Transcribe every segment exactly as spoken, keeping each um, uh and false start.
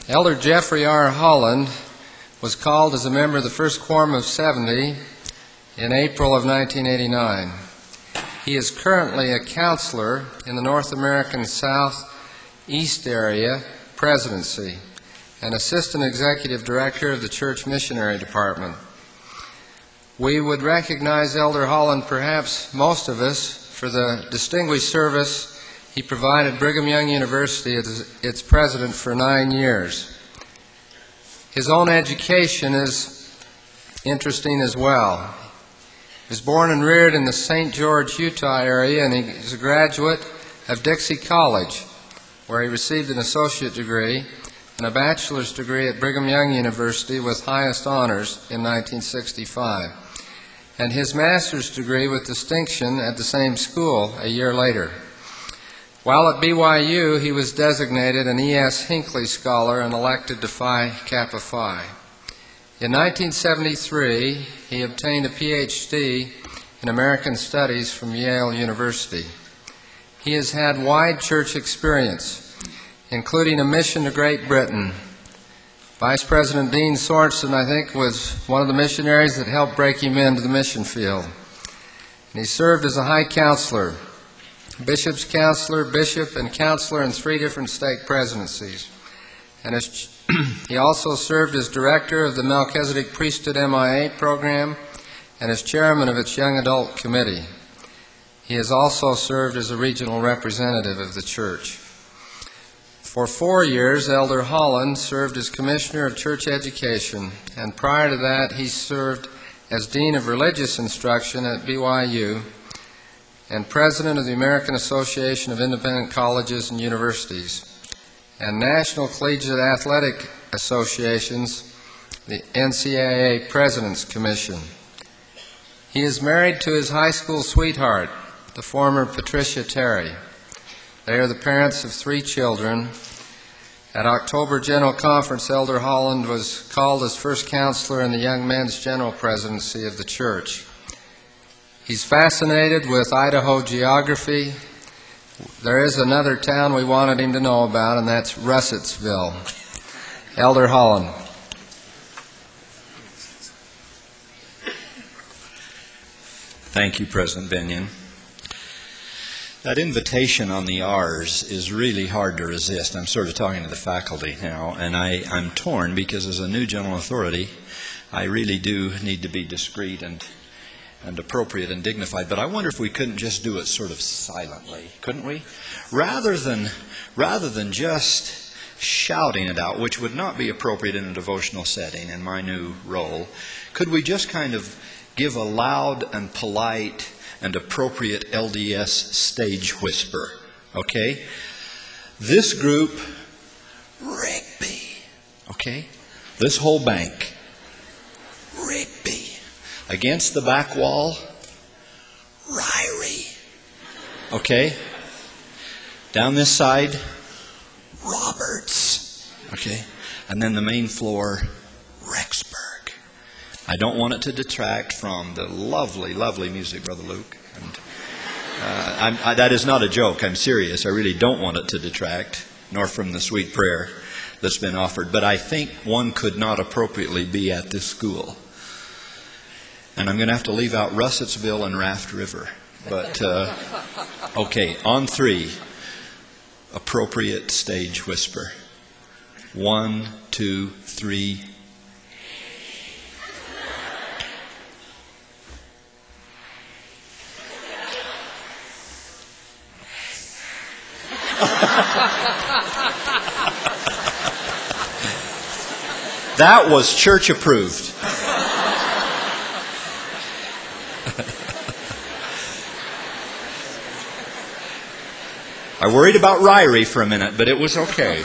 Elder Jeffrey R. Holland was called as a member of the First Quorum of seventy in April of nineteen eighty-nine. He is currently a counselor in the North American Southeast Area Presidency and Assistant Executive Director of the Church Missionary Department. We would recognize Elder Holland, perhaps most of us, for the distinguished service he provided Brigham Young University as its president for nine years. His own education is interesting as well. He was born and reared in the Saint George, Utah area, and he is a graduate of Dixie College, where he received an associate degree and a bachelor's degree at Brigham Young University with highest honors in nineteen sixty-five, and his master's degree with distinction at the same school a year later. While at B Y U, he was designated an E S Hinckley Scholar and elected to Phi Kappa Phi. In nineteen seventy-three, he obtained a P H D in American Studies from Yale University. He has had wide church experience, including a mission to Great Britain. Vice President Dean Sorensen, I think, was one of the missionaries that helped break him into the mission field. And he served as a high counselor, bishop's counselor, bishop, and counselor in three different stake presidencies. And as, he also served as director of the Melchizedek Priesthood M I A program and as chairman of its Young Adult Committee. He has also served as a regional representative of the church. For four years, Elder Holland served as Commissioner of Church Education, and prior to that, he served as Dean of Religious Instruction at B Y U and President of the American Association of Independent Colleges and Universities and National Collegiate Athletic Associations, the N C double A President's Commission. He is married to his high school sweetheart, the former Patricia Terry. They are the parents of three children. At October General Conference, Elder Holland was called as first counselor in the Young Men's General Presidency of the church. He's fascinated with Idaho geography. There is another town we wanted him to know about, and that's Russetsville. Elder Holland. Thank you, President Bennion. That invitation on the R's is really hard to resist. I'm sort of talking to the faculty now, and I, I'm torn because as a new general authority, I really do need to be discreet and and appropriate and dignified. But I wonder if we couldn't just do it sort of silently, couldn't we? Rather than rather than just shouting it out, which would not be appropriate in a devotional setting in my new role, could we just kind of give a loud and polite and appropriate L D S stage whisper, okay? This group, Rigby, okay? This whole bank, Rigby. Against the back wall, Ryrie, okay? Down this side, Roberts, okay? And then the main floor, Rexburg. I don't want it to detract from the lovely, lovely music, Brother Luke. And uh, I'm, I, that is not a joke. I'm serious. I really don't want it to detract, nor from the sweet prayer that's been offered. But I think one could not appropriately be at this school. And I'm going to have to leave out Russetsville and Raft River. But, uh, okay, on three, appropriate stage whisper. One, two, three. That was church approved. I worried about Ryrie for a minute, but it was okay.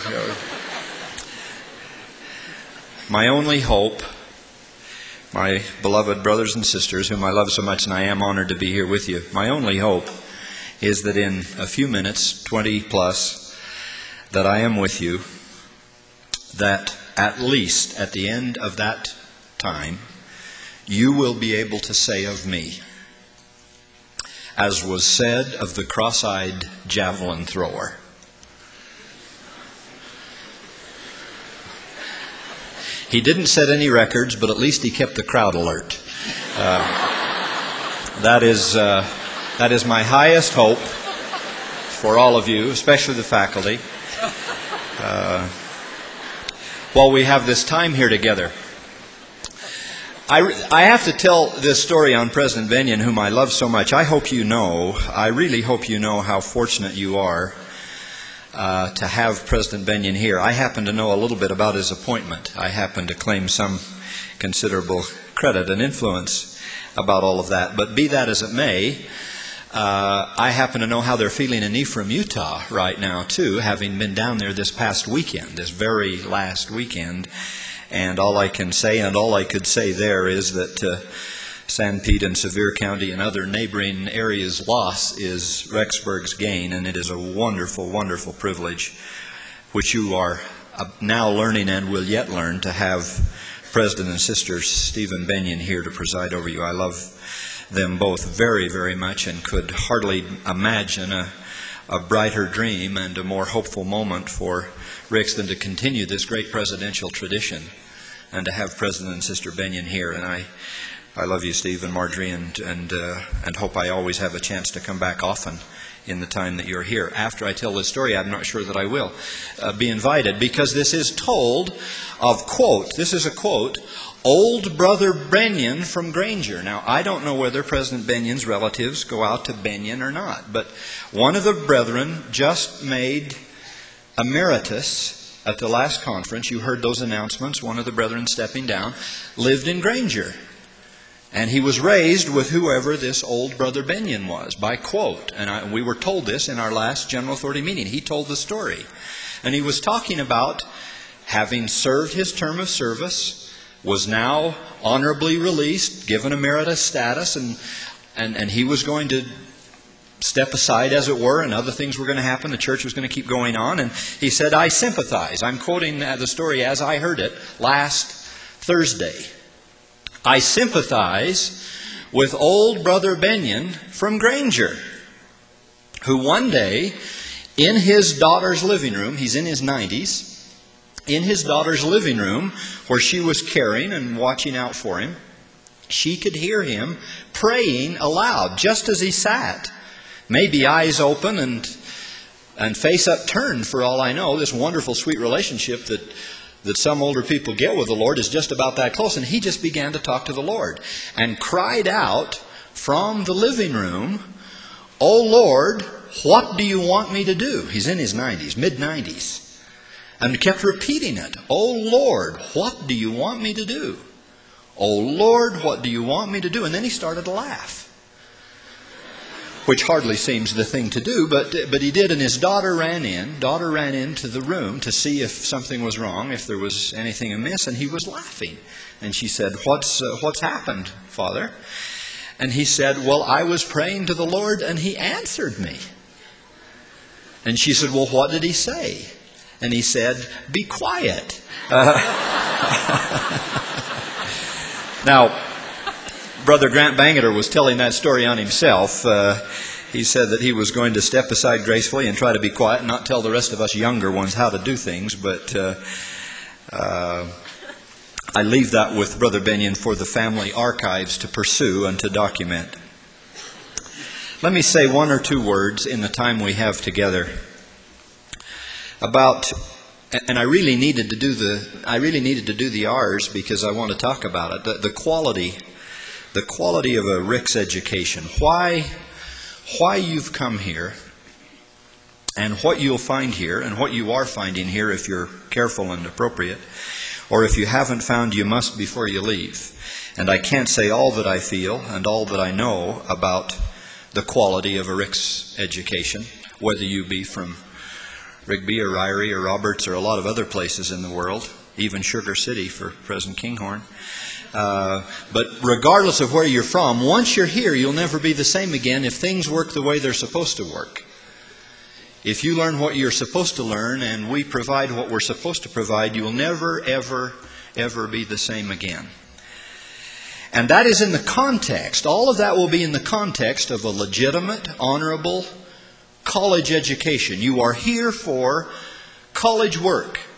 My only hope, my beloved brothers and sisters, whom I love so much, and I am honored to be here with you, my only hope is that in a few minutes, twenty plus, that I am with you, that at least at the end of that time, you will be able to say of me, as was said of the cross-eyed javelin thrower, He didn't set any records, but at least he kept the crowd alert. Uh, that is uh, that is my highest hope for all of you, especially the faculty, uh, while we have this time here together. I, I have to tell this story on President Bennion, whom I love so much. I hope you know, I really hope you know how fortunate you are uh, to have President Bennion here. I happen to know a little bit about his appointment. I happen to claim some considerable credit and influence about all of that. But be that as it may, uh, I happen to know how they're feeling in Ephraim, Utah right now, too, having been down there this past weekend, this very last weekend. And all I can say, and all I could say there, is that uh, San Pete and Sevier County and other neighboring areas' loss is Rexburg's gain, and it is a wonderful, wonderful privilege, which you are uh, now learning and will yet learn, to have President and Sister Stephen Bennion here to preside over you. I love them both very, very much, and could hardly imagine a, a brighter dream and a more hopeful moment for Ricks than to continue this great presidential tradition and to have President and Sister Bennion here. And I, I love you, Steve and Marjorie, and and uh, and hope I always have a chance to come back often in the time that you're here. After I tell this story, I'm not sure that I will uh, be invited, because this is told of, quote, this is a quote, Old Brother Bennion from Granger. Now, I don't know whether President Bennion's relatives go out to Bennion or not, but one of the brethren just made emeritus at the last conference. You heard those announcements, one of the brethren stepping down, lived in Granger. And he was raised with whoever this old Brother Bennion was, by quote. And I, we were told this in our last General Authority meeting. He told the story. And he was talking about having served his term of service, was now honorably released, given emeritus status, and, and, and he was going to step aside, as it were, and other things were going to happen. The church was going to keep going on. And he said, I sympathize. I'm quoting the story as I heard it last Thursday. I sympathize with old Brother Bennion from Granger, who one day, in his daughter's living room, he's in his nineties, in his daughter's living room, where she was caring and watching out for him, she could hear him praying aloud, just as he sat. Maybe eyes open and and face upturned, for all I know. This wonderful, sweet relationship that, that some older people get with the Lord is just about that close. And he just began to talk to the Lord and cried out from the living room, "Oh Lord, what do you want me to do?" He's in his nineties, mid-nineties. And kept repeating it. "Oh Lord, what do you want me to do? Oh Lord, what do you want me to do?" And then he started to laugh, which hardly seems the thing to do, but but he did. And his daughter ran in. Daughter ran into the room to see if something was wrong, if there was anything amiss, and he was laughing. And she said, "What's uh, what's happened, Father?" And he said, "Well, I was praying to the Lord, and He answered me." And she said, "Well, what did He say?" And he said, "Be quiet." Uh, now, Brother Grant Bangeter was telling that story on himself. Uh, he said that he was going to step aside gracefully and try to be quiet and not tell the rest of us younger ones how to do things. But uh, uh, I leave that with Brother Bennion for the family archives to pursue and to document. Let me say one or two words in the time we have together about, and I really needed to do the I really needed to do the R's because I want to talk about it. The, the quality. The quality of a Ricks education. Why, why you've come here, and what you'll find here, and what you are finding here if you're careful and appropriate, or if you haven't found, you must before you leave. And I can't say all that I feel and all that I know about the quality of a Ricks education, whether you be from Rigby or Ryrie or Roberts or a lot of other places in the world, even Sugar City for President Kinghorn. Uh, but regardless of where you're from, once you're here, you'll never be the same again if things work the way they're supposed to work. If you learn what you're supposed to learn and we provide what we're supposed to provide, you'll never, ever, ever be the same again. And that is in the context, all of that will be in the context of a legitimate, honorable college education. You are here for college work.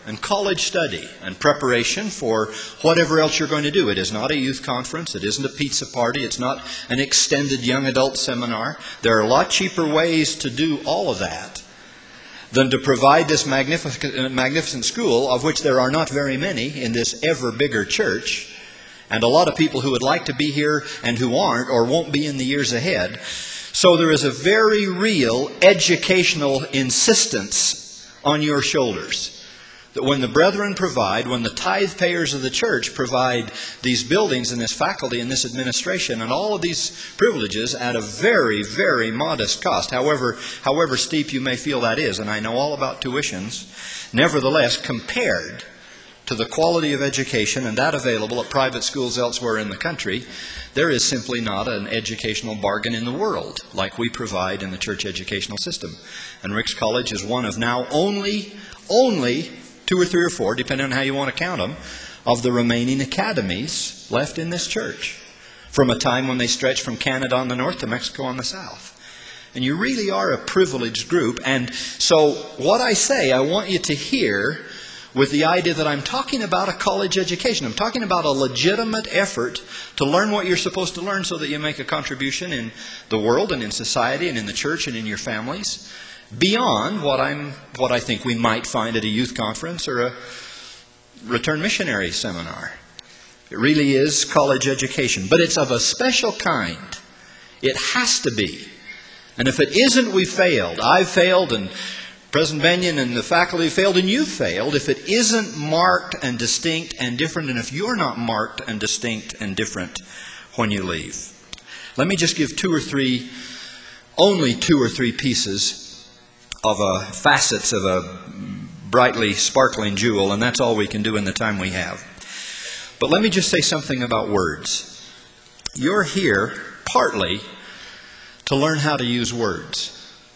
and college study and preparation for whatever else you're going to do. It is not a youth conference. It isn't a pizza party. It's not an extended young adult seminar. There are a lot cheaper ways to do all of that than to provide this magnificent, magnificent school, of which there are not very many in this ever bigger church, and a lot of people who would like to be here and who aren't or won't be in the years ahead. So there is a very real educational insistence on your shoulders. That when the brethren provide, when the tithe payers of the church provide these buildings and this faculty and this administration and all of these privileges at a very, very modest cost, however, however steep you may feel that is, and I know all about tuitions, nevertheless, compared to the quality of education and that available at private schools elsewhere in the country, there is simply not an educational bargain in the world like we provide in the church educational system. And Ricks College is one of now only, only two or three or four, depending on how you want to count them, of the remaining academies left in this church from a time when they stretched from Canada on the north to Mexico on the south. And you really are a privileged group. And so what I say, I want you to hear with the idea that I'm talking about a college education. I'm talking about a legitimate effort to learn what you're supposed to learn so that you make a contribution in the world and in society and in the church and in your families, beyond what I'm, what I think we might find at a youth conference or a return missionary seminar. It really is college education, but it's of a special kind. It has to be. And if it isn't, we failed. I've failed, and President Benyon and the faculty failed, and you've failed. If it isn't marked and distinct and different, and if you're not marked and distinct and different when you leave. Let me just give two or three, only two or three pieces of uh, facets of a brightly sparkling jewel, and that's all we can do in the time we have. But let me just say something about words. You're here partly to learn how to use words.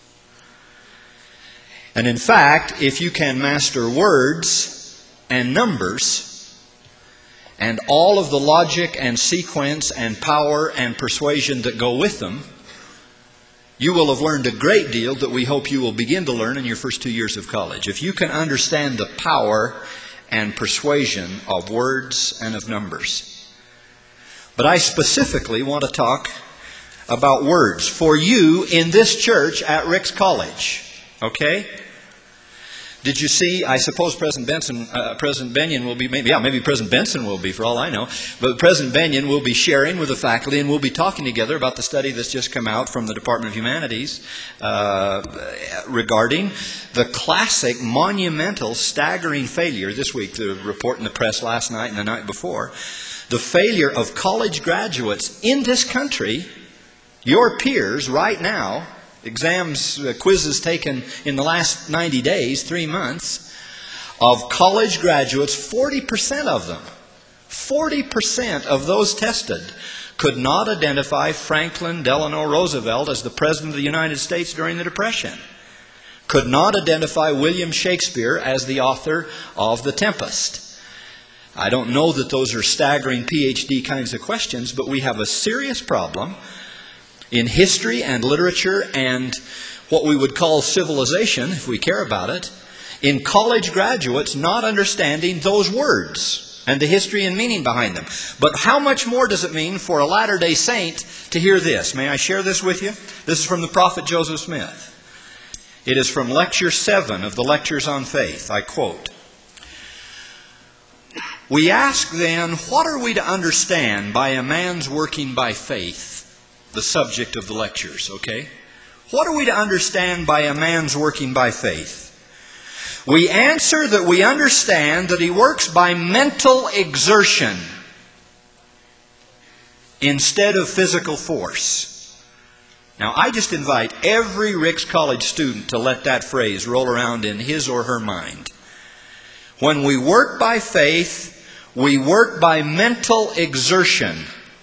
And in fact, if you can master words and numbers and all of the logic and sequence and power and persuasion that go with them, you will have learned a great deal that we hope you will begin to learn in your first two years of college. If you can understand the power and persuasion of words and of numbers. But I specifically want to talk about words for you in this church at Ricks College. Okay? Did you see, I suppose President Benson, uh, President Benyon will be, maybe, yeah, maybe President Benson will be for all I know, but President Benyon will be sharing with the faculty and we'll be talking together about the study that's just come out from the Department of Humanities uh, regarding the classic, monumental, staggering failure this week, the report in the press last night and the night before, the failure of college graduates in this country, your peers right now, exams, uh, quizzes taken in the last ninety days, three months, of college graduates, forty percent of them, forty percent of those tested could not identify Franklin Delano Roosevelt as the President of the United States during the Depression, could not identify William Shakespeare as the author of The Tempest. I don't know that those are staggering P H D kinds of questions, but we have a serious problem in history and literature and what we would call civilization, if we care about it, in college graduates not understanding those words and the history and meaning behind them. But how much more does it mean for a Latter-day Saint to hear this? May I share this with you? This is from the prophet Joseph Smith. It is from Lecture seven of the Lectures on Faith. I quote, "We ask then, what are we to understand by a man's working by faith?" The subject of the lectures, okay? What are we to understand by a man's working by faith? We answer that we understand that he works by mental exertion instead of physical force. Now, I just invite every Ricks College student to let that phrase roll around in his or her mind. When we work by faith, we work by mental exertion.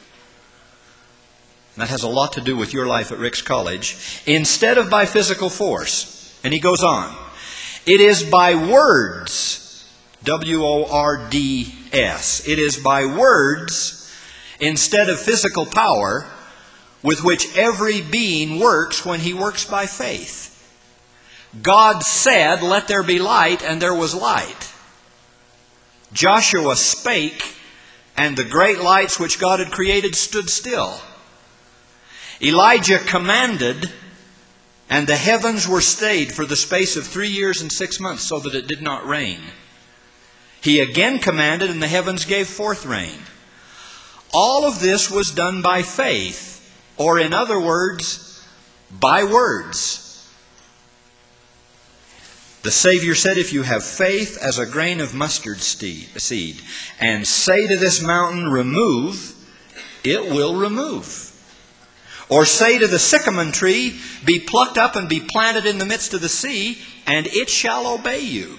That has a lot to do with your life at Ricks College, instead of by physical force. And he goes on. It is by words, W O R D S. It is by words, instead of physical power, with which every being works when he works by faith. God said, "Let there be light," and there was light. Joshua spake, and the great lights which God had created stood still. Elijah commanded, and the heavens were stayed for the space of three years and six months, so that it did not rain. He again commanded, and the heavens gave forth rain. All of this was done by faith, or in other words, by words. The Savior said, if you have faith as a grain of mustard seed, and say to this mountain, remove, it will remove. Or say to the sycamore tree, be plucked up and be planted in the midst of the sea, and it shall obey you.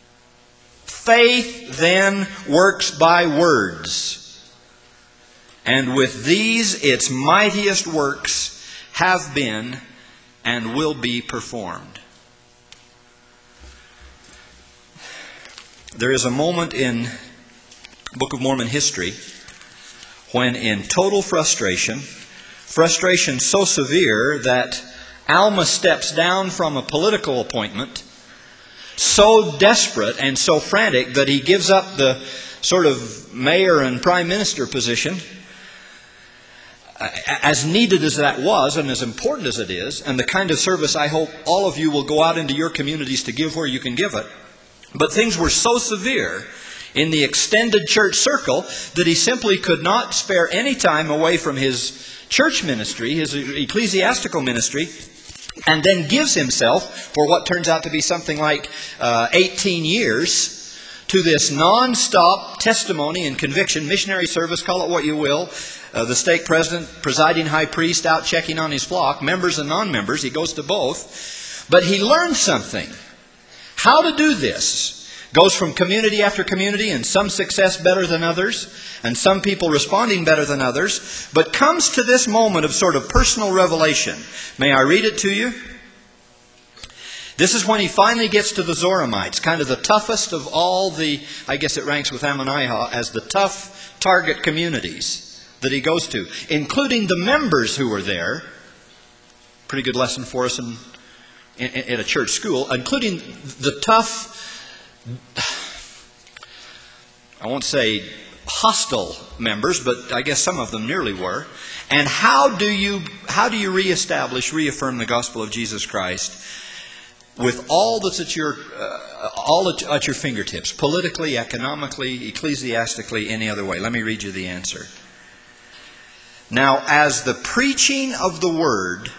Faith then works by words. And with these its mightiest works have been and will be performed. There is a moment in Book of Mormon history when, in total frustration, frustration so severe that Alma steps down from a political appointment, so desperate and so frantic that he gives up the sort of mayor and prime minister position, as needed as that was and as important as it is, and the kind of service I hope all of you will go out into your communities to give where you can give it. But things were so severe in the extended church circle that he simply could not spare any time away from his church ministry, his ecclesiastical ministry, and then gives himself for what turns out to be something like uh, eighteen years to this non-stop testimony and conviction, missionary service, call it what you will. Uh, the stake president, presiding high priest out checking on his flock, members and non-members, he goes to both. But he learned something. How to do this goes from community after community, and some success better than others, and some people responding better than others, but comes to this moment of sort of personal revelation. May I read it to you? This is when he finally gets to the Zoramites, kind of the toughest of all the, I guess it ranks with Ammonihah as the tough target communities that he goes to, including the members who were there. Pretty good lesson for us in In, in a church school, including the tough, I won't say hostile members, but I guess some of them nearly were. And how do you how do you reestablish, reaffirm the gospel of Jesus Christ with all that's at your uh, all at, at your fingertips, politically, economically, ecclesiastically, any other way? Let me read you the answer. Now, as the preaching of the word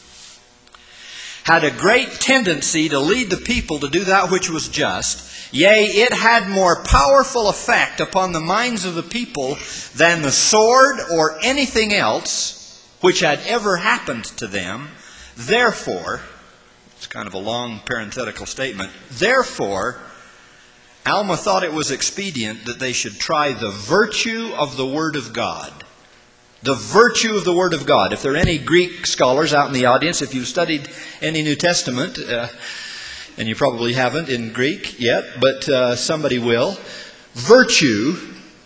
had a great tendency to lead the people to do that which was just, yea, it had more powerful effect upon the minds of the people than the sword or anything else which had ever happened to them. Therefore, it's kind of a long parenthetical statement, therefore, Alma thought it was expedient that they should try the virtue of the Word of God. The virtue of the Word of God. If there are any Greek scholars out in the audience, if you've studied any New Testament, uh, and you probably haven't in Greek yet, but uh, somebody will, virtue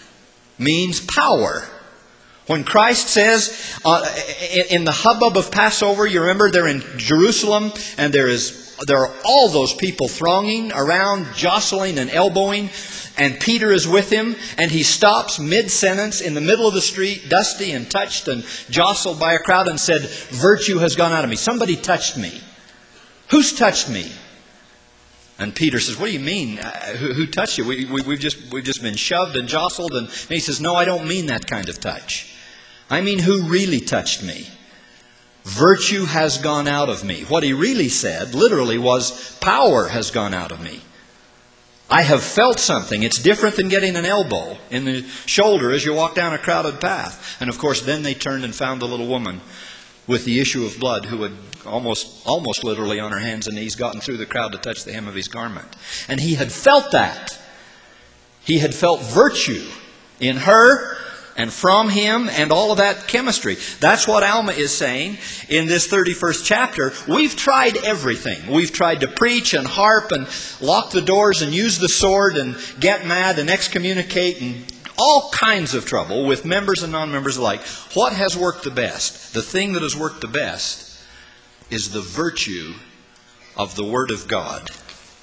means power. When Christ says, uh, in the hubbub of Passover, you remember they're in Jerusalem, and there is there are all those people thronging around, jostling and elbowing, and Peter is with him, and he stops mid-sentence in the middle of the street, dusty and touched and jostled by a crowd, and said, virtue has gone out of me. Somebody touched me. Who's touched me? And Peter says, what do you mean? Uh, who, who touched you? We, we, we've just we've just been shoved and jostled. And, and he says, no, I don't mean that kind of touch. I mean who really touched me. Virtue has gone out of me. What he really said, literally, was power has gone out of me. I have felt something. It's different than getting an elbow in the shoulder as you walk down a crowded path. And of course, then they turned and found the little woman with the issue of blood who had almost, almost literally on her hands and knees gotten through the crowd to touch the hem of his garment. And he had felt that. He had felt virtue in her and from him and all of that chemistry. That's what Alma is saying in this thirty-first chapter. We've tried everything. We've tried to preach and harp and lock the doors and use the sword and get mad and excommunicate and all kinds of trouble with members and non-members alike. What has worked the best? The thing that has worked the best is the virtue of the Word of God.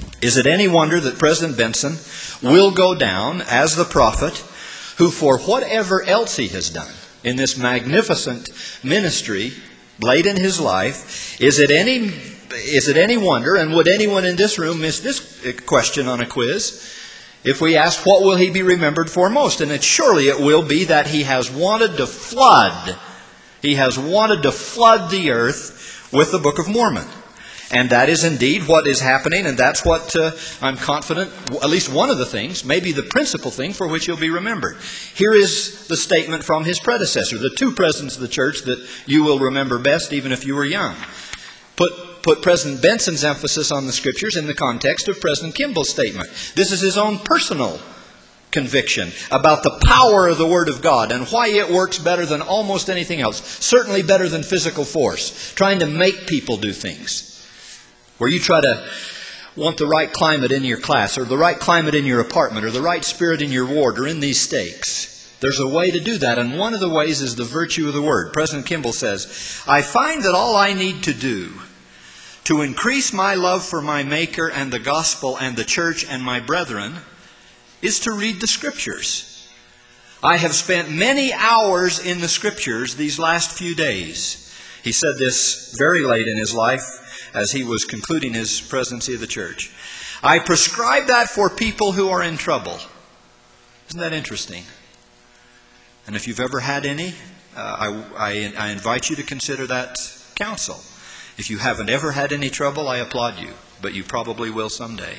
Is it any wonder that President Benson will go down as the prophet who, for whatever else he has done in this magnificent ministry late in his life, is it any is it any wonder, and would anyone in this room miss this question on a quiz, if we ask what will he be remembered for most? And it surely it will be that he has wanted to flood, he has wanted to flood the earth with the Book of Mormon. And that is indeed what is happening, and that's what uh, I'm confident, at least one of the things, maybe the principal thing for which he'll be remembered. Here is the statement from his predecessor, the two presidents of the church that you will remember best even if you were young. Put, put President Benson's emphasis on the Scriptures in the context of President Kimball's statement. This is his own personal conviction about the power of the Word of God and why it works better than almost anything else, certainly better than physical force, trying to make people do things. Where you try to want the right climate in your class, or the right climate in your apartment, or the right spirit in your ward, or in these stakes. There's a way to do that, and one of the ways is the virtue of the Word. President Kimball says, I find that all I need to do to increase my love for my Maker and the gospel and the church and my brethren is to read the Scriptures. I have spent many hours in the Scriptures these last few days. He said this very late in his life, as he was concluding his presidency of the church. I prescribe that for people who are in trouble. Isn't that interesting? And if you've ever had any, uh, I, I, I invite you to consider that counsel. If you haven't ever had any trouble, I applaud you, but you probably will someday.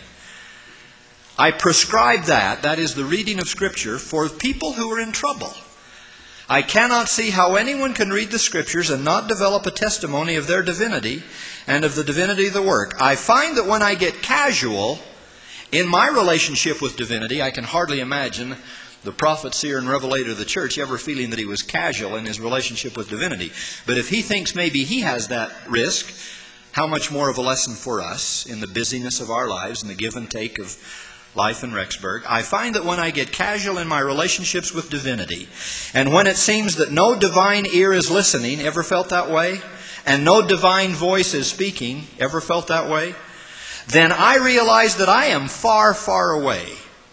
I prescribe that, that is the reading of Scripture, for people who are in trouble. I cannot see how anyone can read the Scriptures and not develop a testimony of their divinity and of the divinity of the work. I find that when I get casual in my relationship with divinity, I can hardly imagine the prophet, seer, and revelator of the church ever feeling that he was casual in his relationship with divinity. But if he thinks maybe he has that risk, how much more of a lesson for us in the busyness of our lives and the give and take of life in Rexburg. I find that when I get casual in my relationships with divinity, and when it seems that no divine ear is listening, ever felt that way? And no divine voice is speaking, ever felt that way? Then I realize that I am far, far away.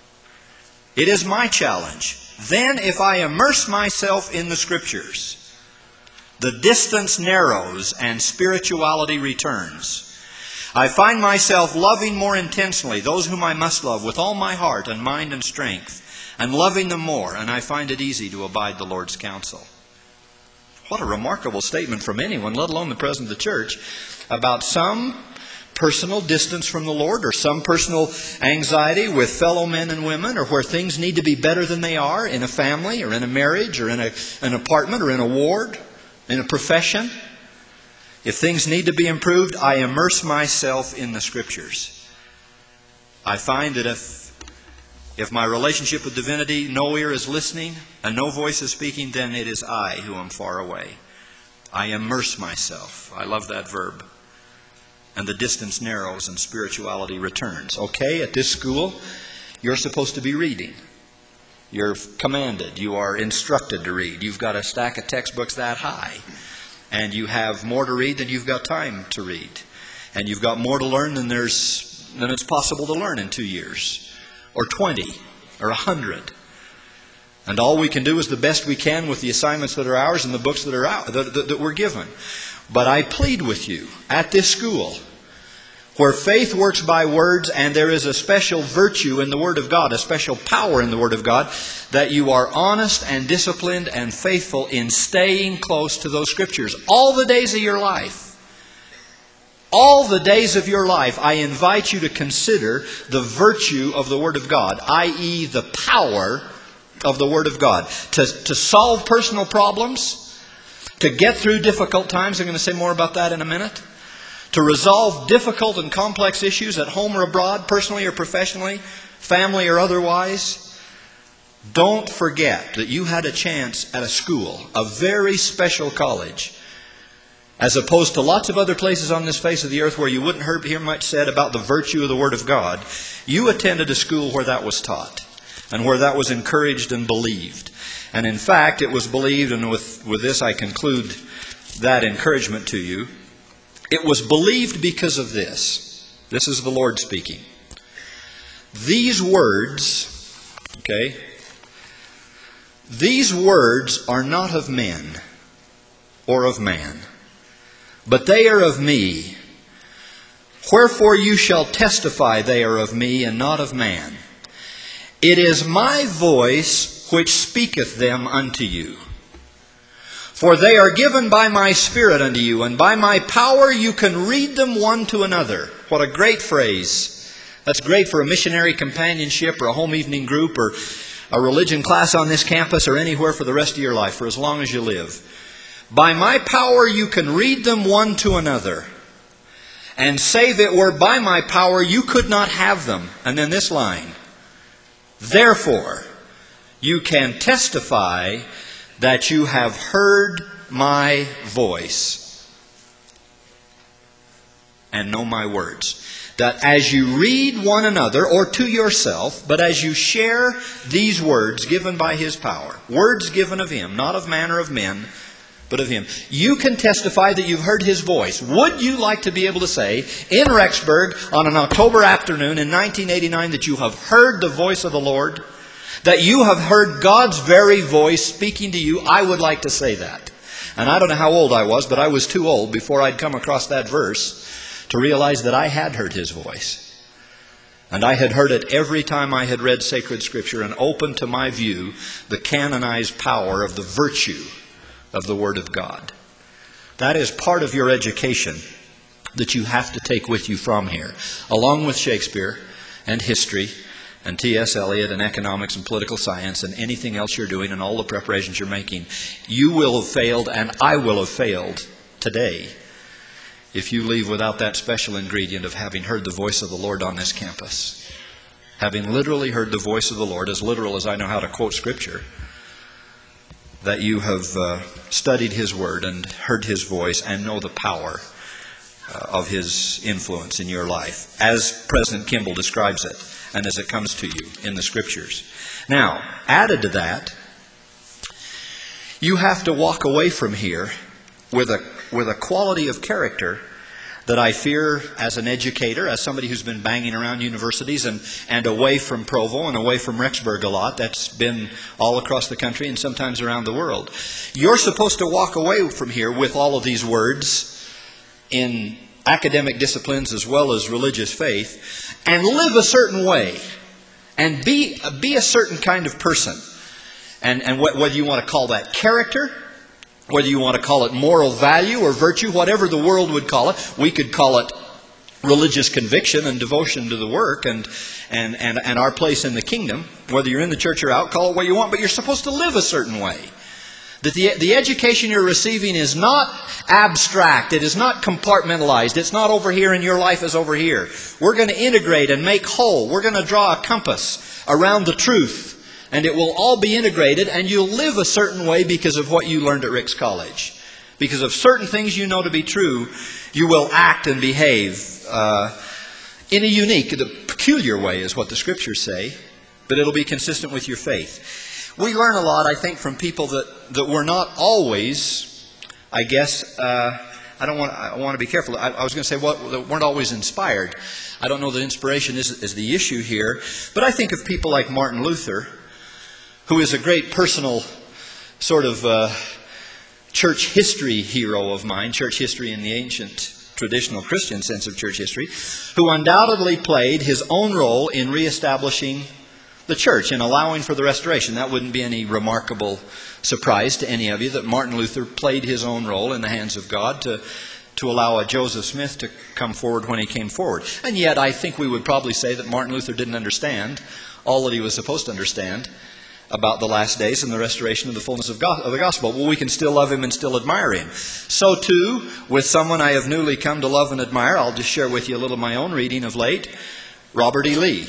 It is my challenge. Then if I immerse myself in the Scriptures, the distance narrows and spirituality returns. I find myself loving more intensely those whom I must love with all my heart and mind and strength, and loving them more, and I find it easy to abide the Lord's counsel. What a remarkable statement from anyone, let alone the President of the church, about some personal distance from the Lord, or some personal anxiety with fellow men and women, or where things need to be better than they are in a family, or in a marriage, or in a, an apartment, or in a ward, in a profession. If things need to be improved, I immerse myself in the Scriptures. I find that if If my relationship with divinity, no ear is listening and no voice is speaking, then it is I who am far away. I immerse myself. I love that verb. And the distance narrows and spirituality returns. Okay, at this school, you're supposed to be reading. You're commanded. You are instructed to read. You've got a stack of textbooks that high. And you have more to read than you've got time to read. And you've got more to learn than there's than it's possible to learn in two years. Or twenty, or a hundred. And all we can do is the best we can with the assignments that are ours and the books that are out, that, that, that we're given. But I plead with you, at this school, where faith works by words and there is a special virtue in the Word of God, a special power in the Word of God, that you are honest and disciplined and faithful in staying close to those Scriptures all the days of your life. All the days of your life, I invite you to consider the virtue of the Word of God, that is the power of the Word of God. To, to solve personal problems, to get through difficult times, I'm going to say more about that in a minute, to resolve difficult and complex issues at home or abroad, personally or professionally, family or otherwise. Don't forget that you had a chance at a school, a very special college, as opposed to lots of other places on this face of the earth where you wouldn't hear much said about the virtue of the Word of God. You attended a school where that was taught and where that was encouraged and believed. And in fact, it was believed, and with, with this I conclude that encouragement to you, it was believed because of this. This is the Lord speaking. these words, okay, these words are not of men or of man, but they are of me. Wherefore you shall testify they are of me and not of man. It is my voice which speaketh them unto you. For they are given by my Spirit unto you, and by my power you can read them one to another. What a great phrase. That's great for a missionary companionship or a home evening group or a religion class on this campus or anywhere for the rest of your life, for as long as you live. By my power you can read them one to another. And save it were by my power you could not have them. And then this line. Therefore, you can testify that you have heard my voice and know my words. That as you read one another, or to yourself, but as you share these words given by His power, words given of Him, not of man or of men, but of Him, you can testify that you've heard His voice. Would you like to be able to say in Rexburg on an October afternoon in nineteen eighty-nine that you have heard the voice of the Lord? That you have heard God's very voice speaking to you? I would like to say that. And I don't know how old I was, but I was too old before I'd come across that verse to realize that I had heard His voice. And I had heard it every time I had read sacred Scripture and opened to my view the canonized power of the virtue of the Word of God. That is part of your education that you have to take with you from here, along with Shakespeare and history and T S Eliot and economics and political science and anything else you're doing and all the preparations you're making. You will have failed, and I will have failed today if you leave without that special ingredient of having heard the voice of the Lord on this campus. Having literally heard the voice of the Lord, as literal as I know how to quote Scripture, that you have uh, studied His Word and heard His voice and know the power uh, of His influence in your life, as President Kimball describes it and as it comes to you in the Scriptures. Now, added to that, you have to walk away from here with a with a quality of character that I fear as an educator, as somebody who's been banging around universities and, and away from Provo and away from Rexburg a lot. That's been all across the country and sometimes around the world. You're supposed to walk away from here with all of these words in academic disciplines as well as religious faith and live a certain way and be, be a certain kind of person. And, and wh- whether you want to call that character, whether you want to call it moral value or virtue, whatever the world would call it, we could call it religious conviction and devotion to the work and, and, and, and our place in the kingdom. Whether you're in the church or out, call it what you want, but you're supposed to live a certain way. That the, the education you're receiving is not abstract. It is not compartmentalized. It's not over here and your life is over here. We're going to integrate and make whole. We're going to draw a compass around the truth. And it will all be integrated, and you'll live a certain way because of what you learned at Ricks College. Because of certain things you know to be true, you will act and behave uh, in a unique, the peculiar way is what the Scriptures say, but it'll be consistent with your faith. We learn a lot, I think, from people that, that were not always, I guess, uh, I don't want, I want to be careful. I, I was going to say, well, that weren't always inspired. I don't know that inspiration is, is the issue here, but I think of people like Martin Luther, who is a great personal sort of uh, church history hero of mine, church history in the ancient traditional Christian sense of church history, who undoubtedly played his own role in reestablishing the church and allowing for the restoration. That wouldn't be any remarkable surprise to any of you that Martin Luther played his own role in the hands of God to, to allow a Joseph Smith to come forward when he came forward. And yet I think we would probably say that Martin Luther didn't understand all that he was supposed to understand about the last days and the restoration of the fullness of, go- of the gospel. Well, we can still love him and still admire him. So too, with someone I have newly come to love and admire, I'll just share with you a little of my own reading of late, Robert E. Lee.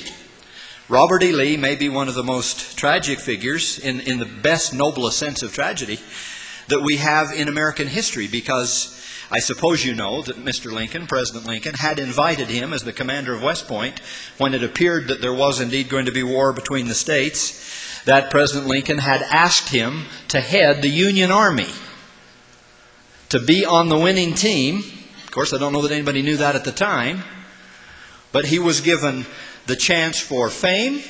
Robert E. Lee may be one of the most tragic figures, in, in the best, noblest sense of tragedy, that we have in American history, because I suppose you know that Mister Lincoln, President Lincoln, had invited him as the commander of West Point when it appeared that there was indeed going to be war between the states. That President Lincoln had asked him to head the Union Army, to be on the winning team. Of course, I don't know that anybody knew that at the time, but he was given the chance for fame,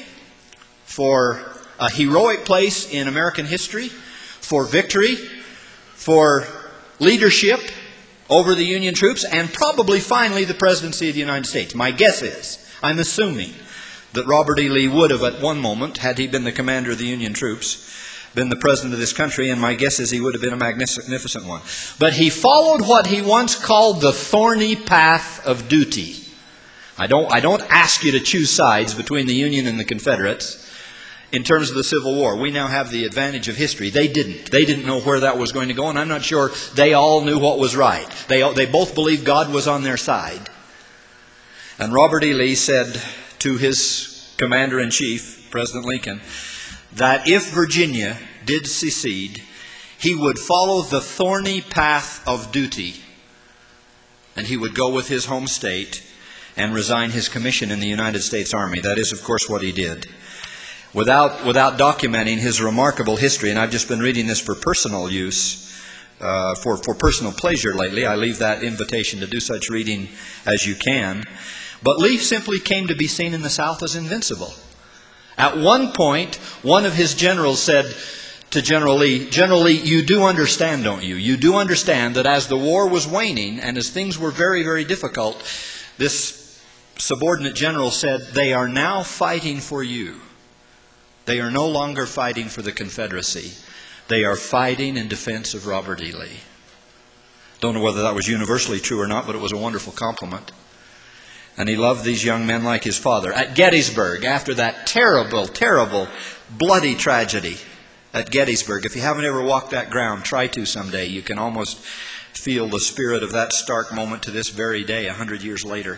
for a heroic place in American history, for victory, for leadership over the Union troops, and probably finally the presidency of the United States. My guess is, I'm assuming, that Robert E. Lee would have at one moment, had he been the commander of the Union troops, been the president of this country, and my guess is he would have been a magnificent one. But he followed what he once called the thorny path of duty. I don't, I don't ask you to choose sides between the Union and the Confederates in terms of the Civil War. We now have the advantage of history. They didn't. They didn't know where that was going to go, and I'm not sure they all knew what was right. They, they both believed God was on their side. And Robert E. Lee said to his commander-in-chief, President Lincoln, that if Virginia did secede, he would follow the thorny path of duty, and he would go with his home state and resign his commission in the United States Army. That is, of course, what he did. Without, without documenting his remarkable history, and I've just been reading this for personal use, uh, for, for personal pleasure lately. I leave that invitation to do such reading as you can. But Lee simply came to be seen in the South as invincible. At one point, one of his generals said to General Lee, General Lee, you do understand, don't you? You do understand that as the war was waning and as things were very, very difficult, this subordinate general said, they are now fighting for you. They are no longer fighting for the Confederacy. They are fighting in defense of Robert E. Lee. Don't know whether that was universally true or not, but it was a wonderful compliment. And he loved these young men like his father. At Gettysburg, after that terrible, terrible, bloody tragedy at Gettysburg, if you haven't ever walked that ground, try to someday. You can almost feel the spirit of that stark moment to this very day, a hundred years later.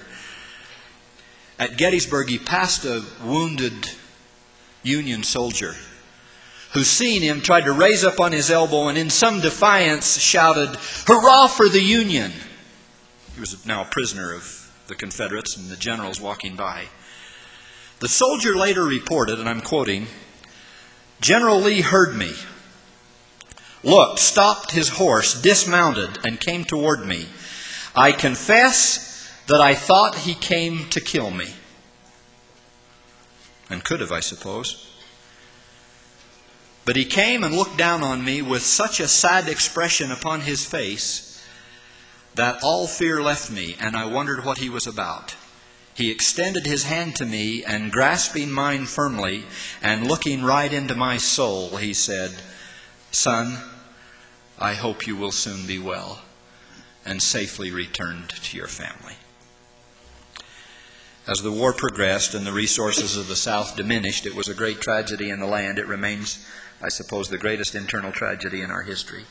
At Gettysburg, he passed a wounded Union soldier who, seeing him, tried to raise up on his elbow and in some defiance shouted, "Hurrah for the Union!" He was now a prisoner of the Confederates and the generals walking by. The soldier later reported, and I'm quoting, "General Lee heard me, looked, stopped his horse, dismounted, and came toward me. I confess that I thought he came to kill me." And could have, I suppose. But he came and looked down on me with such a sad expression upon his face that all fear left me, and I wondered what he was about. He extended his hand to me, and grasping mine firmly and looking right into my soul, he said, "Son, I hope you will soon be well and safely returned to your family." As the war progressed and the resources of the South diminished, it was a great tragedy in the land. It remains, I suppose, the greatest internal tragedy in our history.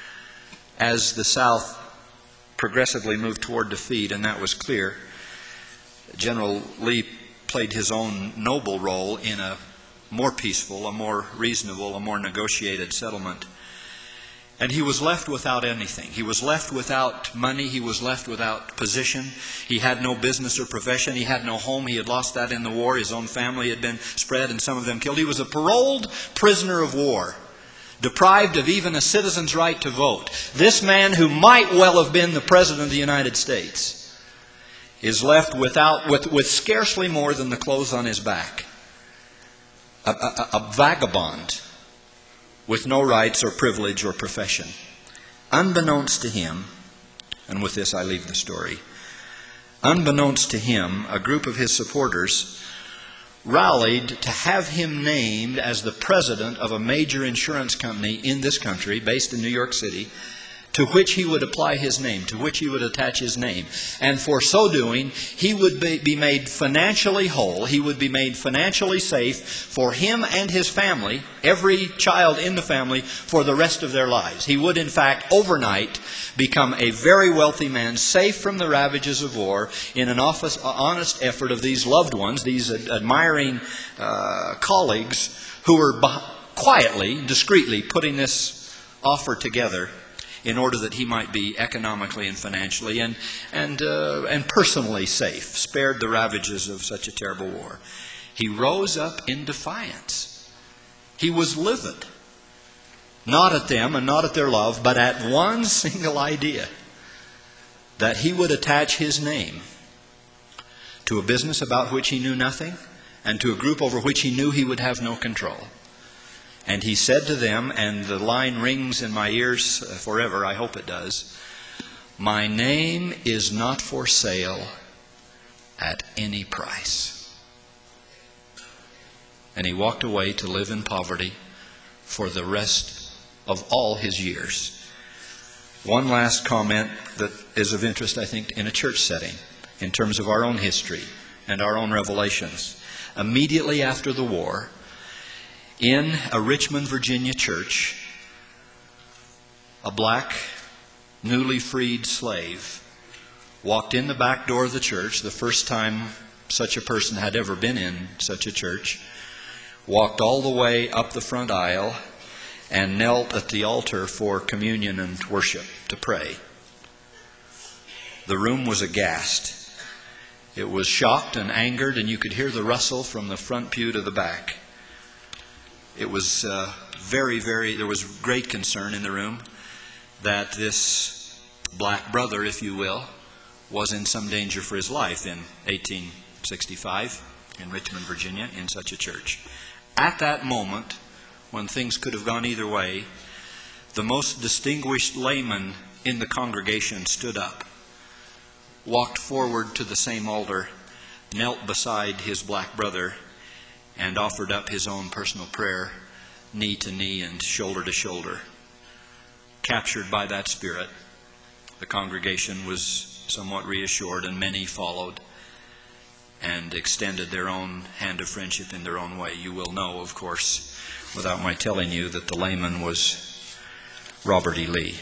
As the South progressively moved toward defeat, and that was clear, General Lee played his own noble role in a more peaceful, a more reasonable, a more negotiated settlement. And he was left without anything. He was left without money. He was left without position. He had no business or profession. He had no home. He had lost that in the war. His own family had been spread and some of them killed. He was a paroled prisoner of war, deprived of even a citizen's right to vote. This man, who might well have been the President of the United States, is left without, with, with scarcely more than the clothes on his back. A, a, a vagabond with no rights or privilege or profession. Unbeknownst to him, and with this I leave the story, unbeknownst to him, a group of his supporters rallied to have him named as the president of a major insurance company in this country, based in New York City, to which he would apply his name, to which he would attach his name. And for so doing, he would be, be made financially whole. He would be made financially safe for him and his family, every child in the family, for the rest of their lives. He would, in fact, overnight become a very wealthy man, safe from the ravages of war, in an office, honest effort of these loved ones, these ad- admiring uh, colleagues, who were b- quietly, discreetly putting this offer together in order that he might be economically and financially and and uh, and personally safe, spared the ravages of such a terrible war. He rose up in defiance. He was livid, not at them and not at their love, but at one single idea, that he would attach his name to a business about which he knew nothing, and to a group over which he knew he would have no control. And he said to them, and the line rings in my ears forever, I hope it does, "My name is not for sale at any price." And he walked away to live in poverty for the rest of all his years. One last comment that is of interest, I think, in a church setting, in terms of our own history and our own revelations. Immediately after the war, in a Richmond, Virginia church, a black, newly freed slave walked in the back door of the church, the first time such a person had ever been in such a church, walked all the way up the front aisle, and knelt at the altar for communion and worship to pray. The room was aghast. It was shocked and angered, and you could hear the rustle from the front pew to the back. It was uh, very, very, there was great concern in the room that this black brother, if you will, was in some danger for his life in eighteen sixty-five in Richmond, Virginia, in such a church. At that moment, when things could have gone either way, the most distinguished layman in the congregation stood up, walked forward to the same altar, knelt beside his black brother, and offered up his own personal prayer, knee to knee and shoulder to shoulder. Captured by that spirit, the congregation was somewhat reassured, and many followed and extended their own hand of friendship in their own way. You will know, of course, without my telling you, that the layman was Robert E. Lee.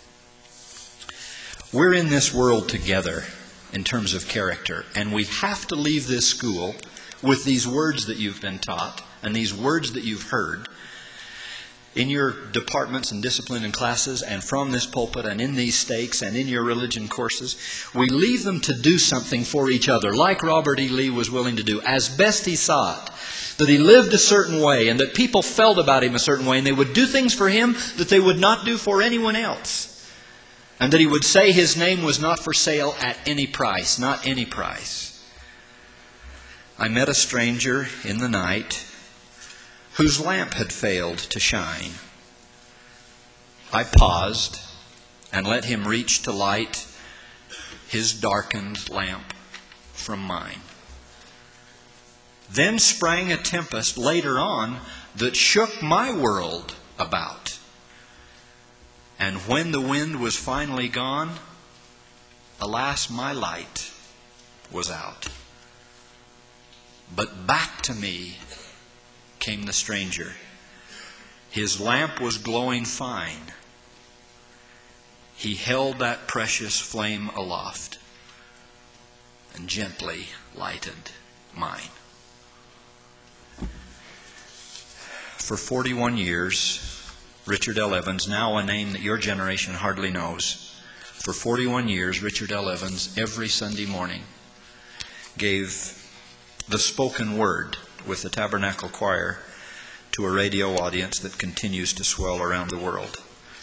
We're in this world together in terms of character, and we have to leave this school with these words that you've been taught and these words that you've heard in your departments and discipline and classes, and from this pulpit and in these stakes and in your religion courses. We leave them to do something for each other, like Robert E. Lee was willing to do, as best he saw it. That he lived a certain way, and that people felt about him a certain way, and they would do things for him that they would not do for anyone else. And that he would say his name was not for sale at any price, not any price. I met a stranger in the night whose lamp had failed to shine. I paused and let him reach to light his darkened lamp from mine. Then sprang a tempest later on that shook my world about. And when the wind was finally gone, alas, my light was out. But back to me came the stranger. His lamp was glowing fine. He held that precious flame aloft and gently lighted mine. For forty-one years, Richard L. Evans, now a name that your generation hardly knows, for forty-one years, Richard L. Evans, every Sunday morning, gave the spoken word with the Tabernacle Choir to a radio audience that continues to swell around the world.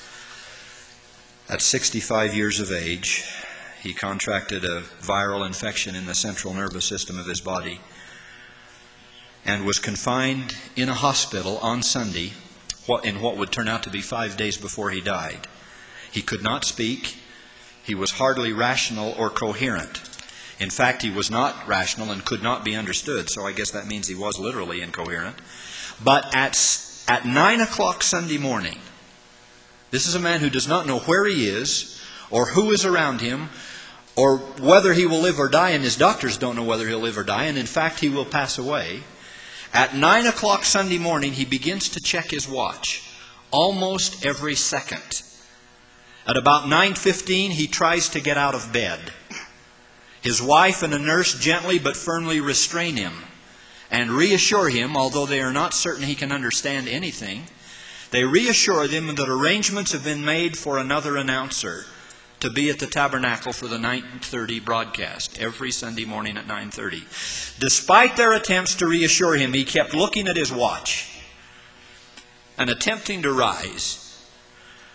At sixty-five years of age, he contracted a viral infection in the central nervous system of his body and was confined in a hospital on Sunday in what would turn out to be five days before he died. He could not speak. He was hardly rational or coherent. In fact, he was not rational and could not be understood, so I guess that means he was literally incoherent. But at, at nine o'clock Sunday morning, this is a man who does not know where he is or who is around him or whether he will live or die, and his doctors don't know whether he'll live or die, and in fact he will pass away. At nine o'clock Sunday morning, he begins to check his watch almost every second. At about nine fifteen, he tries to get out of bed. His wife and a nurse gently but firmly restrain him and reassure him, although they are not certain he can understand anything, they reassure him that arrangements have been made for another announcer to be at the Tabernacle for the nine thirty broadcast every Sunday morning at nine thirty. Despite their attempts to reassure him, he kept looking at his watch and attempting to rise.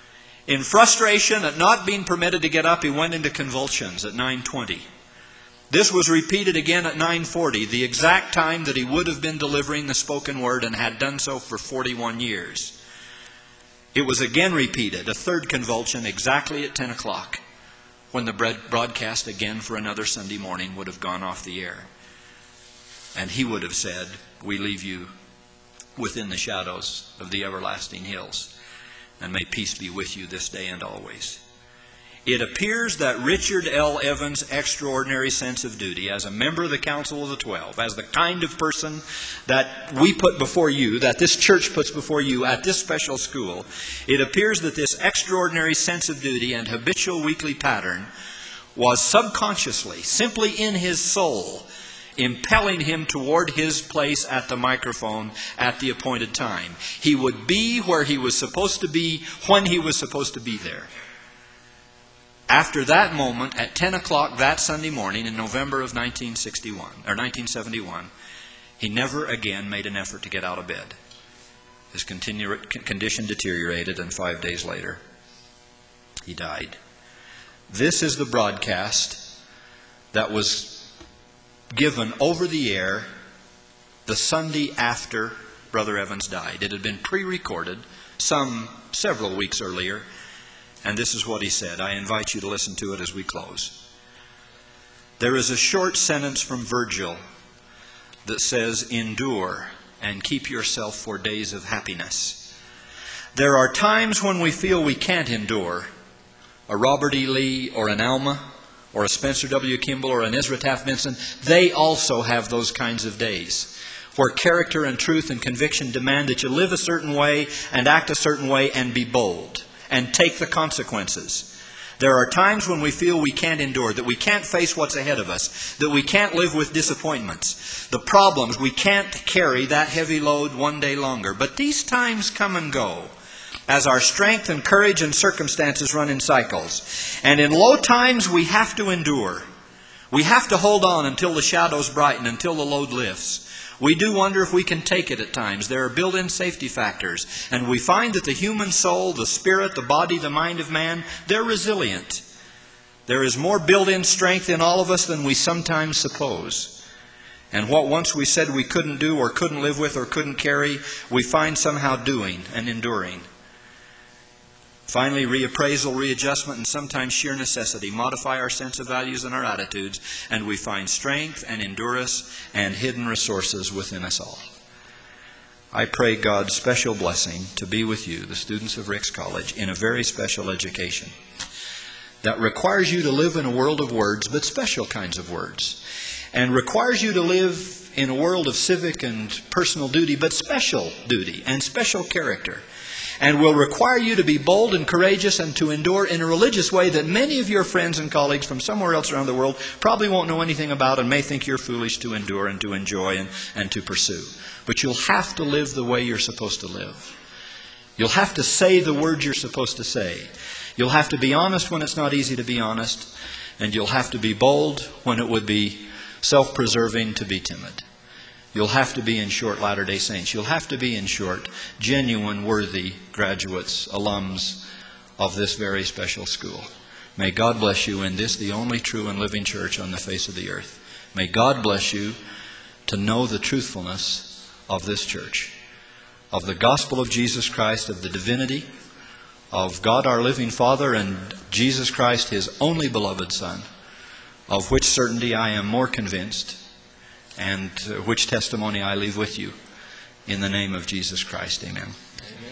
In frustration at not being permitted to get up, he went into convulsions at nine twenty. This was repeated again at nine forty, the exact time that he would have been delivering the spoken word and had done so for forty-one years. It was again repeated, a third convulsion, exactly at ten o'clock, when the broadcast again for another Sunday morning would have gone off the air. And he would have said, "We leave you within the shadows of the everlasting hills, and may peace be with you this day and always." It appears that Richard L. Evans' extraordinary sense of duty as a member of the Council of the Twelve, as the kind of person that we put before you, that this church puts before you at this special school, it appears that this extraordinary sense of duty and habitual weekly pattern was subconsciously, simply in his soul, impelling him toward his place at the microphone at the appointed time. He would be where he was supposed to be when he was supposed to be there. After that moment, at ten o'clock that Sunday morning in November of nineteen sixty-one, or nineteen seventy-one, he never again made an effort to get out of bed. His continu- condition deteriorated, and five days later, he died. This is the broadcast that was given over the air the Sunday after Brother Evans died. It had been pre-recorded some several weeks earlier. And this is what he said. I invite you to listen to it as we close. There is a short sentence from Virgil that says, "Endure and keep yourself for days of happiness." There are times when we feel we can't endure. A Robert E. Lee or an Alma or a Spencer W. Kimball or an Ezra Taft Benson, they also have those kinds of days where character and truth and conviction demand that you live a certain way and act a certain way and be bold and take the consequences. There are times when we feel we can't endure, that we can't face what's ahead of us, that we can't live with disappointments, the problems. We can't carry that heavy load one day longer. But these times come and go as our strength and courage and circumstances run in cycles. And in low times we have to endure. We have to hold on until the shadows brighten, until the load lifts. We do wonder if we can take it at times. There are built-in safety factors. And we find that the human soul, the spirit, the body, the mind of man, they're resilient. There is more built-in strength in all of us than we sometimes suppose. And what once we said we couldn't do or couldn't live with or couldn't carry, we find somehow doing and enduring. Finally, reappraisal, readjustment, and sometimes sheer necessity modify our sense of values and our attitudes, and we find strength and endurance and hidden resources within us all. I pray God's special blessing to be with you, the students of Ricks College, in a very special education that requires you to live in a world of words, but special kinds of words, and requires you to live in a world of civic and personal duty, but special duty and special character. And will require you to be bold and courageous and to endure in a religious way that many of your friends and colleagues from somewhere else around the world probably won't know anything about and may think you're foolish to endure and to enjoy and, and to pursue. But you'll have to live the way you're supposed to live. You'll have to say the words you're supposed to say. You'll have to be honest when it's not easy to be honest. And you'll have to be bold when it would be self-preserving to be timid. You'll have to be, in short, Latter-day Saints. You'll have to be, in short, genuine, worthy graduates, alums of this very special school. May God bless you in this, the only true and living church on the face of the earth. May God bless you to know the truthfulness of this church, of the gospel of Jesus Christ, of the divinity of God our living Father and Jesus Christ, His only beloved Son, of which certainty I am more convinced, and which testimony I leave with you in the name of Jesus Christ. Amen. Amen.